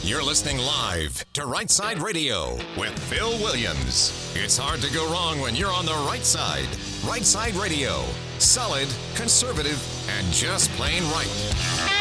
You're listening live to Right Side Radio with Phil Williams. It's hard to go wrong when you're on the right side. Right Side Radio. Solid, conservative, and just plain right.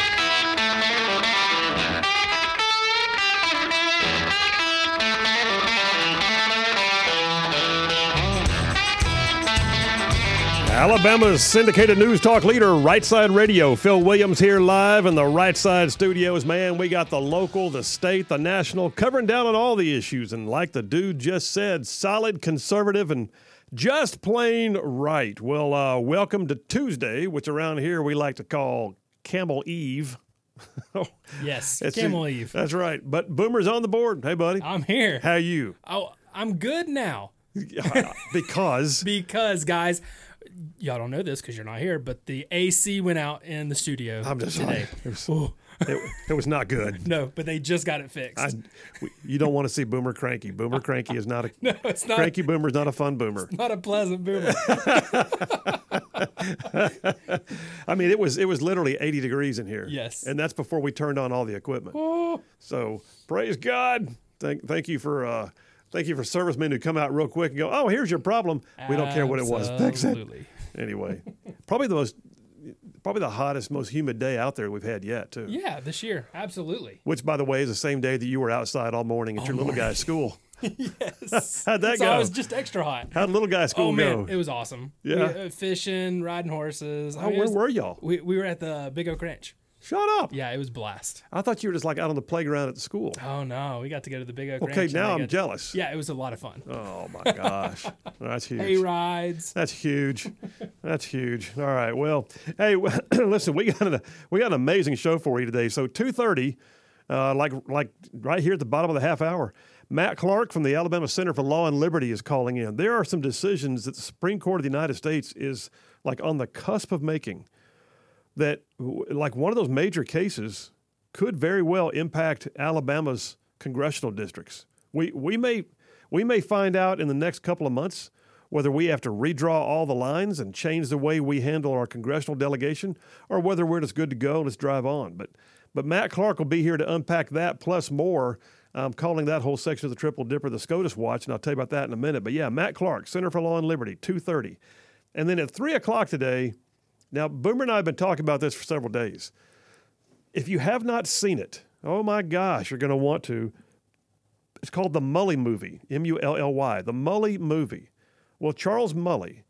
Alabama's syndicated news talk leader, Right Side Radio. Phil Williams here live in the Right Side studios. Man, we got the local, the state, the national, covering down on all the issues. And like the dude just said, solid, conservative, and just plain right. Well, welcome to Tuesday, which around here we like to call Camel Eve. Yes, Camel Eve. That's right. But Boomer's on the board. Hey, buddy. I'm here. How you? Oh, I'm good now. Because? Because, guys, y'all don't know this because you're not here, but the AC went out in the studio today. It was not good. No, but they just got it fixed. You don't want to see Boomer cranky. Boomer cranky is not a no, it's not. Cranky Boomer's not a fun Boomer. It's not a pleasant Boomer. I mean, it was literally 80 degrees in here. Yes, and that's before we turned on all the equipment. Oh. So praise God. Thank you for servicemen who come out real quick and go, oh, here's your problem. We don't care what it was. Fix it. Anyway, probably the hottest, most humid day out there we've had yet, too. Yeah, this year. Absolutely. Which, by the way, is the same day that you were outside all morning at your little guy's school. Yes. How'd that go? So I was just extra hot. How'd little guy's school go? It was awesome. Yeah. Fishing, riding horses. Where were y'all? We were at the Big Oak Ranch. Shut up. Yeah, it was a blast. I thought you were just like out on the playground at the school. Oh, no. We got to go to the Big Oak Ranch. Okay, now I'm jealous. Yeah, it was a lot of fun. Oh, my gosh. That's huge. Hay rides. That's huge. That's huge. All right. Well, hey, listen, we got an amazing show for you today. So 2:30, like right here at the bottom of the half hour, Matt Clark from the Alabama Center for Law and Liberty is calling in. There are some decisions that the Supreme Court of the United States is like on the cusp of making that, like, one of those major cases could very well impact Alabama's congressional districts. We may find out in the next couple of months whether we have to redraw all the lines and change the way we handle our congressional delegation, or whether we're just good to go. Let's drive on. But Matt Clark will be here to unpack that plus more. I'm calling that whole section of the Triple Dipper the SCOTUS Watch, and I'll tell you about that in a minute. But yeah, Matt Clark, Center for Law and Liberty, 2:30. And then at 3 o'clock today, now Boomer and I have been talking about this for several days. If you have not seen it, oh my gosh, you're going to want to. It's called the Mully Movie, M-U-L-L-Y, the Mully Movie. Well, Charles Mully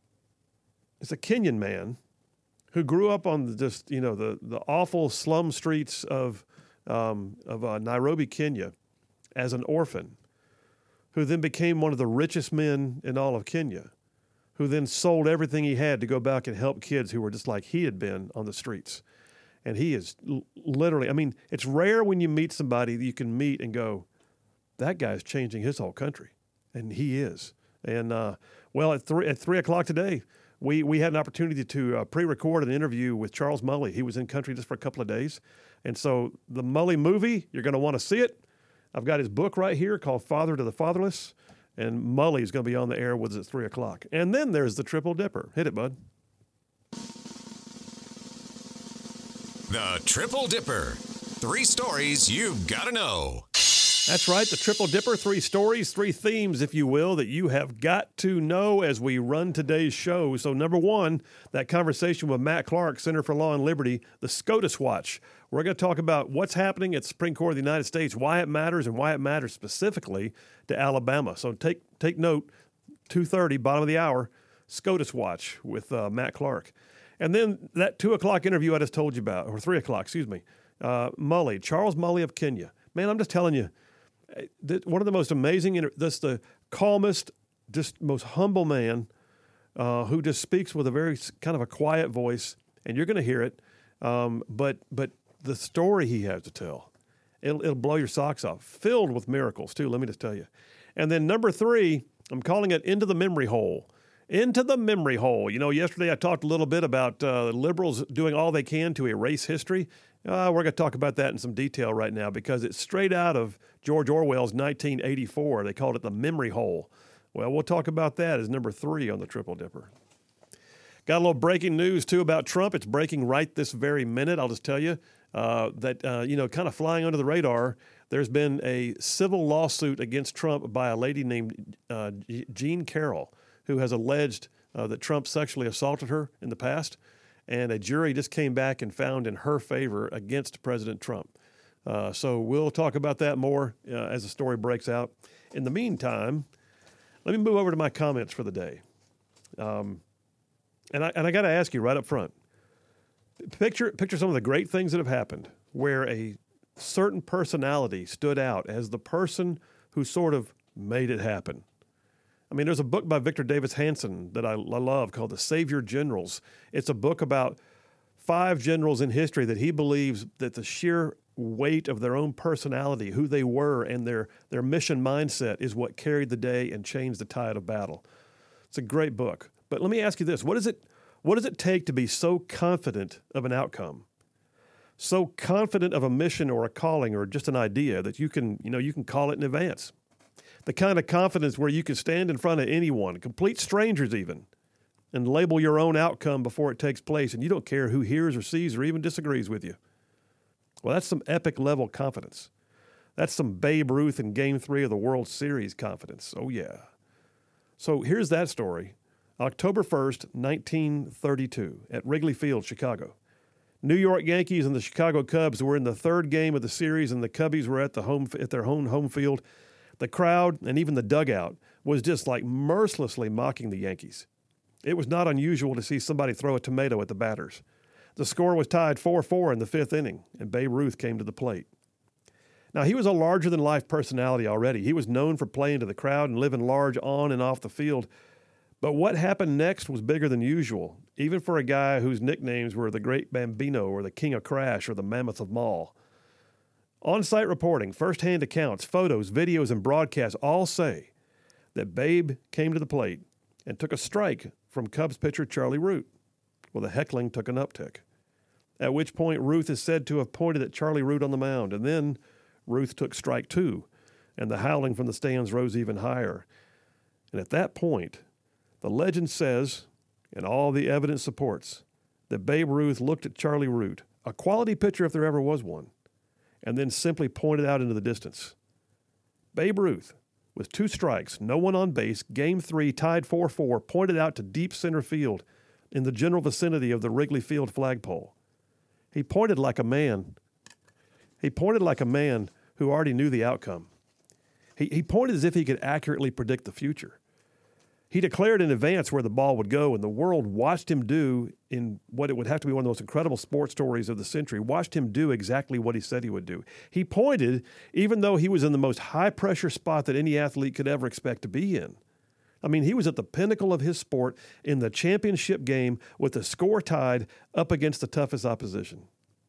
is a Kenyan man who grew up on the awful slum streets of Nairobi, Kenya, as an orphan, who then became one of the richest men in all of Kenya, who then sold everything he had to go back and help kids who were just like he had been on the streets. And he is literally, I mean, it's rare when you meet somebody that you can meet and go, that guy's changing his whole country. And he is. And, well, at 3 o'clock today, we had an opportunity to pre-record an interview with Charles Mully. He was in country just for a couple of days. And so the Mully Movie, you're going to want to see it. I've got his book right here called Father to the Fatherless. And Mully is going to be on the air with us at 3 o'clock. And then there's the Triple Dipper. Hit it, bud. The Triple Dipper. 3 stories you've got to know. That's right, the Triple Dipper, 3 stories, 3 themes, if you will, that you have got to know as we run today's show. So number 1, that conversation with Matt Clark, Center for Law and Liberty, the SCOTUS Watch. We're going to talk about what's happening at the Supreme Court of the United States, why it matters, and why it matters specifically to Alabama. So take note, 2:30, bottom of the hour, SCOTUS Watch with Matt Clark. And then that 2 o'clock interview I just told you about, or 3 o'clock, excuse me, Mully, Charles Mully of Kenya. Man, I'm just telling you, one of the most amazing, that's the calmest, just most humble man who just speaks with a very kind of a quiet voice, and you're going to hear it. But the story he has to tell, it'll blow your socks off. Filled with miracles too. Let me just tell you. And then number 3, I'm calling it Into the Memory Hole. Into the memory hole. You know, yesterday I talked a little bit about liberals doing all they can to erase history. We're going to talk about that in some detail right now because it's straight out of George Orwell's 1984. They called it the memory hole. Well, we'll talk about that as number 3 on the Triple Dipper. Got a little breaking news, too, about Trump. It's breaking right this very minute. I'll just tell you that, kind of flying under the radar, There's been a civil lawsuit against Trump by a lady named Jean Carroll, who has alleged that Trump sexually assaulted her in the past, and a jury just came back and found in her favor against President Trump. So we'll talk about that more as the story breaks out. In the meantime, let me move over to my comments for the day. And I got to ask you right up front, picture some of the great things that have happened where a certain personality stood out as the person who sort of made it happen. I mean, there's a book by Victor Davis Hanson that I love called The Savior Generals. It's a book about 5 generals in history that he believes that the sheer weight of their own personality, who they were, and their mission mindset is what carried the day and changed the tide of battle. It's a great book. But let me ask you this. What does it take to be so confident of an outcome? So confident of a mission or a calling or just an idea that you can call it in advance. The kind of confidence where you can stand in front of anyone, complete strangers even, and label your own outcome before it takes place, and you don't care who hears or sees or even disagrees with you. Well, that's some epic level confidence. That's some Babe Ruth in Game 3 of the World Series confidence. Oh, yeah. So here's that story. October 1st, 1932, at Wrigley Field, Chicago. New York Yankees and the Chicago Cubs were in the 3rd game of the series, and the Cubbies were at their home field. The crowd and even the dugout was just like mercilessly mocking the Yankees. It was not unusual to see somebody throw a tomato at the batters. The score was tied 4-4 in the 5th inning, and Babe Ruth came to the plate. Now, he was a larger-than-life personality already. He was known for playing to the crowd and living large on and off the field. But what happened next was bigger than usual, even for a guy whose nicknames were the Great Bambino or the King of Crash or the Mammoth of Mall. On-site reporting, first-hand accounts, photos, videos, and broadcasts all say that Babe came to the plate and took a strike from Cubs pitcher Charlie Root. Well, the heckling took an uptick, at which point Ruth is said to have pointed at Charlie Root on the mound, and then Ruth took strike 2, and the howling from the stands rose even higher. And at that point, the legend says, and all the evidence supports, that Babe Ruth looked at Charlie Root, a quality pitcher if there ever was one, and then simply pointed out into the distance. Babe Ruth, with 2 strikes, no one on base, Game 3 tied 4-4, pointed out to deep center field in the general vicinity of the Wrigley Field flagpole. He pointed like a man. He pointed like a man who already knew the outcome. He pointed as if he could accurately predict the future. He declared in advance where the ball would go, and the world watched him do, in what it would have to be one of the most incredible sports stories of the century, watched him do exactly what he said he would do. He pointed even though he was in the most high-pressure spot that any athlete could ever expect to be in. I mean, he was at the pinnacle of his sport in the championship game with the score tied up against the toughest opposition.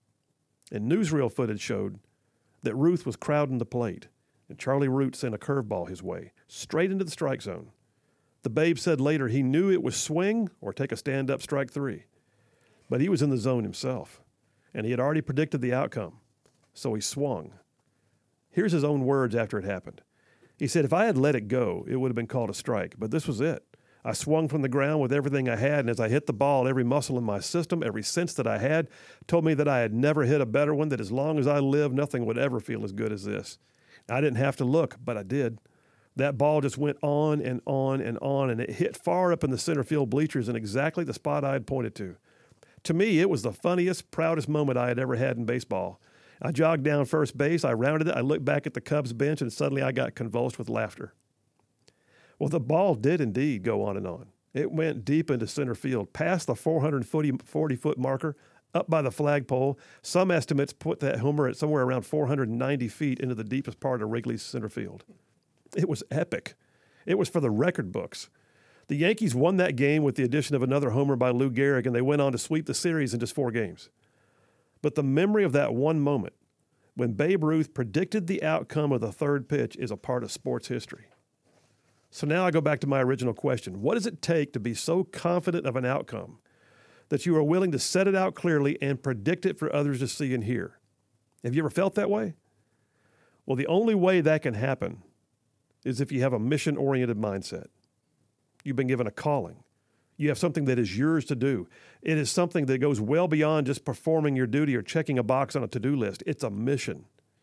And newsreel footage showed that Ruth was crowding the plate, and Charlie Root sent a curveball his way, straight into the strike zone. The Babe said later he knew it was swing or take a stand-up strike 3. But he was in the zone himself, and he had already predicted the outcome, so he swung. Here's his own words after it happened. He said, "If I had let it go, it would have been called a strike, but this was it. I swung from the ground with everything I had, and as I hit the ball, every muscle in my system, every sense that I had, told me that I had never hit a better one, that as long as I live, nothing would ever feel as good as this. I didn't have to look, but I did. That ball just went on and on and on, and it hit far up in the center field bleachers in exactly the spot I had pointed to. To me, it was the funniest, proudest moment I had ever had in baseball. I jogged down first base, I rounded it, I looked back at the Cubs bench, and suddenly I got convulsed with laughter." Well, the ball did indeed go on and on. It went deep into center field, past the 440-foot marker, up by the flagpole. Some estimates put that homer at somewhere around 490 feet into the deepest part of Wrigley's center field. It was epic. It was for the record books. The Yankees won that game with the addition of another homer by Lou Gehrig, and they went on to sweep the series in just 4 games. But the memory of that one moment, when Babe Ruth predicted the outcome of the 3rd pitch, is a part of sports history. So now I go back to my original question. What does it take to be so confident of an outcome that you are willing to set it out clearly and predict it for others to see and hear? Have you ever felt that way? Well, the only way that can happen is if you have a mission-oriented mindset. You've been given a calling. You have something that is yours to do. It is something that goes well beyond just performing your duty or checking a box on a to-do list. It's a mission.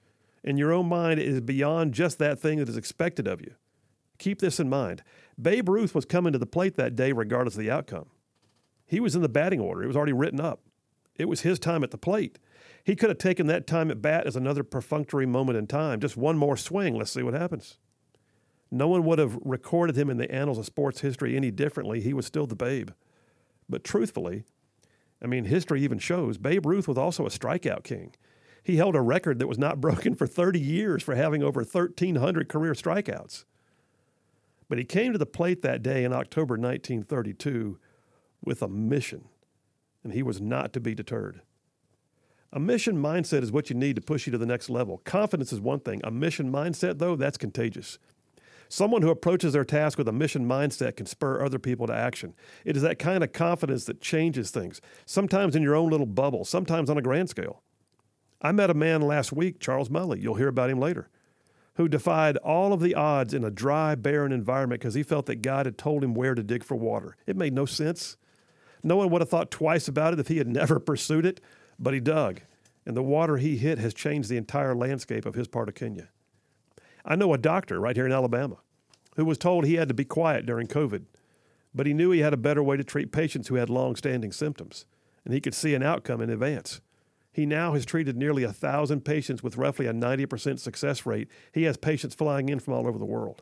In your own mind, it is beyond just that thing that is expected of you. Keep this in mind. Babe Ruth was coming to the plate that day regardless of the outcome. He was in the batting order. It was already written up. It was his time at the plate. He could have taken that time at bat as another perfunctory moment in time. Just one more swing. Let's see what happens. No one would have recorded him in the annals of sports history any differently. He was still the Babe. But truthfully, history even shows Babe Ruth was also a strikeout king. He held a record that was not broken for 30 years for having over 1,300 career strikeouts. But he came to the plate that day in October 1932 with a mission, and he was not to be deterred. A mission mindset is what you need to push you to the next level. Confidence is one thing. A mission mindset, though, that's contagious. Someone who approaches their task with a mission mindset can spur other people to action. It is that kind of confidence that changes things, sometimes in your own little bubble, sometimes on a grand scale. I met a man last week, Charles Mully, you'll hear about him later, who defied all of the odds in a dry, barren environment because he felt that God had told him where to dig for water. It made no sense. No one would have thought twice about it if he had never pursued it, but he dug, and the water he hit has changed the entire landscape of his part of Kenya. I know a doctor right here in Alabama who was told he had to be quiet during COVID, but he knew he had a better way to treat patients who had long-standing symptoms, and he could see an outcome in advance. He now has treated nearly 1,000 patients with roughly a 90% success rate. He has patients flying in from all over the world.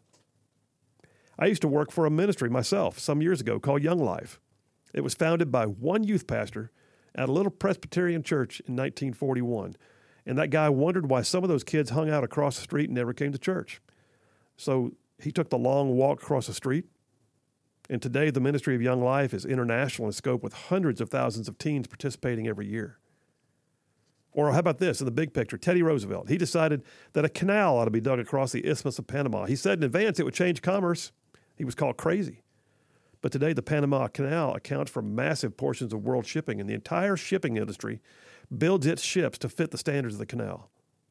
I used to work for a ministry myself some years ago called Young Life. It was founded by one youth pastor at a little Presbyterian church in 1941. And that guy wondered why some of those kids hung out across the street and never came to church. So he took the long walk across the street. And today, the ministry of Young Life is international in scope with hundreds of thousands of teens participating every year. Or how about this in the big picture? Teddy Roosevelt, he decided that a canal ought to be dug across the Isthmus of Panama. He said in advance it would change commerce. He was called crazy. But today, the Panama Canal accounts for massive portions of world shipping, and the entire shipping industry builds its ships to fit the standards of the canal.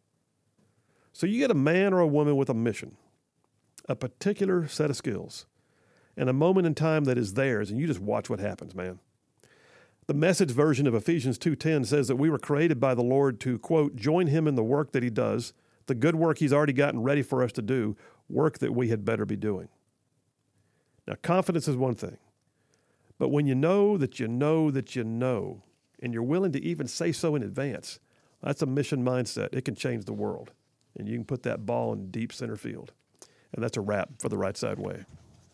So you get a man or a woman with a mission, a particular set of skills, and a moment in time that is theirs, and you just watch what happens, man. The Message version of Ephesians 2:10 says that we were created by the Lord to, quote, join him in the work that he does, the good work he's already gotten ready for us to do, work that we had better be doing. Now, confidence is one thing, but when you know that you know that you know, and you're willing to even say so in advance, that's a mission mindset. It can change the world, and you can put that ball in deep center field. And that's a wrap for the Right Side Way.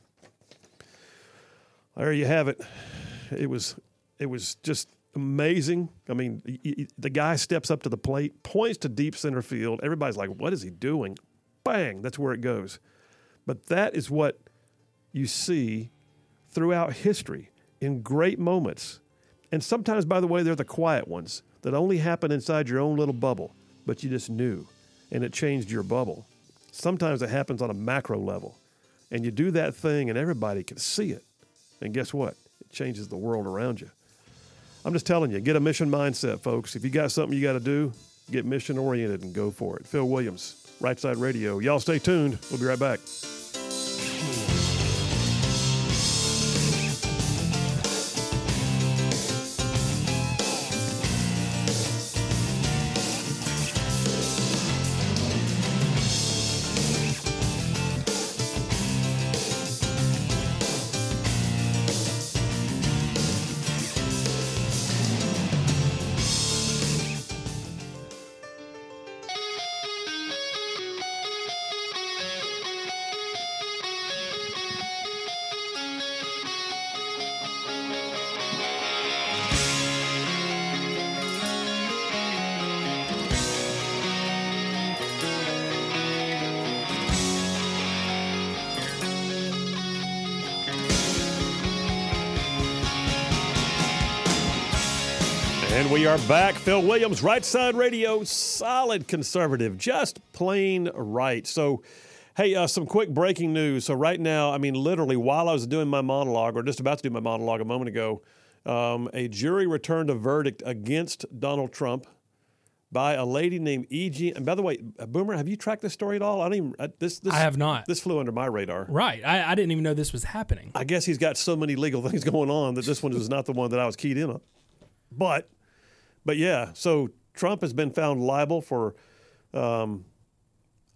There you have it. It was just amazing. The guy steps up to the plate, points to deep center field. Everybody's like, what is he doing? Bang, that's where it goes. But that is what you see throughout history in great moments. And sometimes, by the way, they're the quiet ones that only happen inside your own little bubble, but you just knew, and it changed your bubble. Sometimes it happens on a macro level, and you do that thing and everybody can see it. And guess what? It changes the world around you. I'm just telling you, get a mission mindset, folks. If you got something you got to do, get mission-oriented and go for it. Phil Williams, Right Side Radio. Y'all stay tuned. We'll be right back. And we are back. Phil Williams, Right Side Radio, solid conservative, just plain right. So, hey, some quick breaking news. So right now, literally while I was doing my monologue, or just about to do my monologue a moment ago, a jury returned a verdict against Donald Trump by a lady named E.G. And by the way, Boomer, have you tracked this story at all? I have not. This flew under my radar. Right. I didn't even know this was happening. I guess he's got so many legal things going on that this one was not the one that I was keyed in on. But yeah, so Trump has been found liable for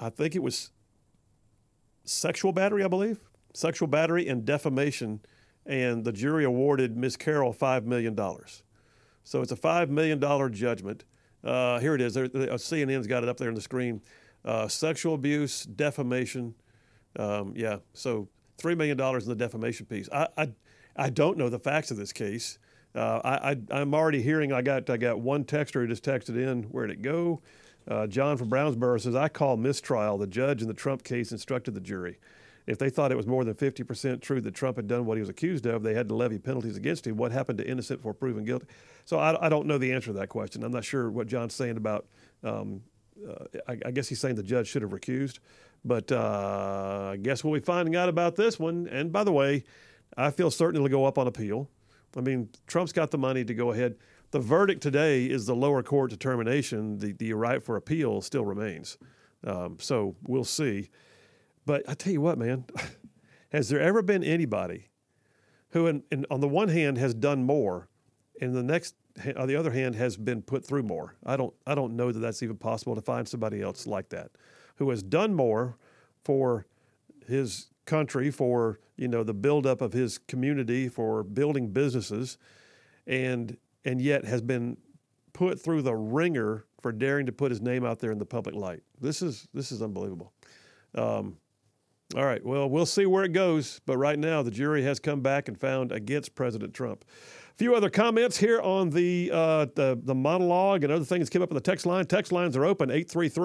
I think it was sexual battery, I believe. Sexual battery and defamation. And the jury awarded Ms. Carroll $5 million. So it's a $5 million judgment. Here it is. CNN's got it up there on the screen. Sexual abuse, defamation. Yeah, so $3 million in the defamation piece. I don't know the facts of this case. I'm already hearing. I got one texter who just texted in. Where'd it go? John from Brownsboro says, I call mistrial. The judge in the Trump case instructed the jury. If they thought it was more than 50% true that Trump had done what he was accused of, they had to levy penalties against him. What happened to innocent for proven guilty? So I don't know the answer to that question. I'm not sure what John's saying about, I guess he's saying the judge should have recused. But I guess we'll be finding out about this one. And by the way, I feel certain it'll go up on appeal. I mean, Trump's got the money to go ahead. The verdict today is the lower court determination. The right for appeal still remains. So we'll see. But I tell you what, man, has there ever been anybody who, on the one hand, has done more, and on the other hand, has been put through more? I don't know that that's even possible to find somebody else like that, who has done more for his country, for the buildup of his community, for building businesses, and yet has been put through the ringer for daring to put his name out there in the public light. This is unbelievable. All right, well, we'll see where it goes. But right now, the jury has come back and found against President Trump. A few other comments here on the monologue and other things that came up on the text line. Text lines are open,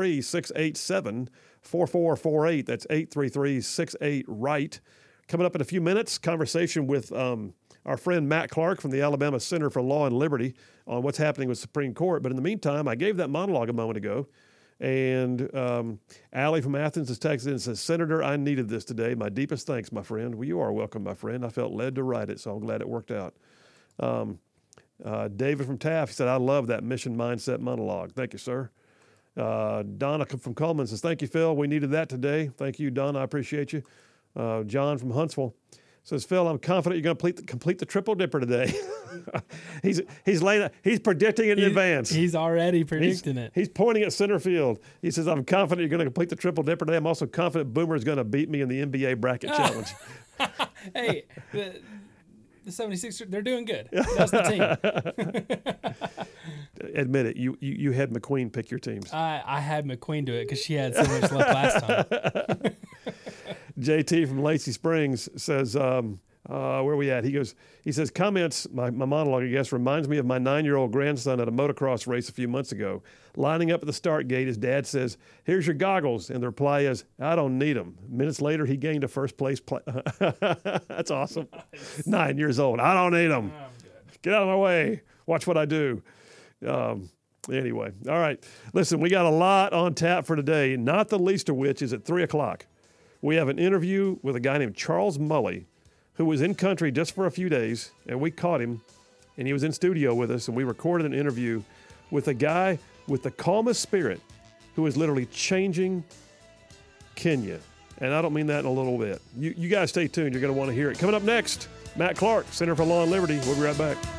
833-687-4448. That's 833-68-RIGHT. Coming up in a few minutes, conversation with our friend Matt Clark from the Alabama Center for Law and Liberty on what's happening with the Supreme Court. But in the meantime, I gave that monologue a moment ago. And Allie from Athens has texted in and says, Senator, I needed this today. My deepest thanks, my friend. Well, you are welcome, my friend. I felt led to write it, so I'm glad it worked out. David from Taft said, I love that mission mindset monologue. Thank you, sir. Donna from Coleman says, thank you, Phil. We needed that today. Thank you, Donna. I appreciate you. John from Huntsville says, Phil, I'm confident you're going to complete the triple dipper today. He's predicting it in advance. He's already predicting it. He's pointing at center field. He says, I'm confident you're going to complete the triple dipper today. I'm also confident Boomer is going to beat me in the NBA bracket challenge. Hey, the 76ers, they're doing good. That's the team. Admit it. You had McQueen pick your teams. I had McQueen do it because she had so much left last time. JT from Lacey Springs says, where are we at? He says, comments, my monologue, I guess, reminds me of my 9-year-old grandson at a motocross race a few months ago. Lining up at the start gate, his dad says, here's your goggles. And the reply is, I don't need them. Minutes later, he gained a first place. That's awesome. Nice. 9 years old. I don't need them. Get out of my way. Watch what I do. Anyway, all right. Listen, we got a lot on tap for today, not the least of which is at 3 o'clock. We have an interview with a guy named Charles Mully, who was in country just for a few days, and we caught him, and he was in studio with us, and we recorded an interview with a guy with the calmest spirit who is literally changing Kenya. And I don't mean that in a little bit. You guys stay tuned. You're going to want to hear it. Coming up next, Matt Clark, Center for Law and Liberty. We'll be right back.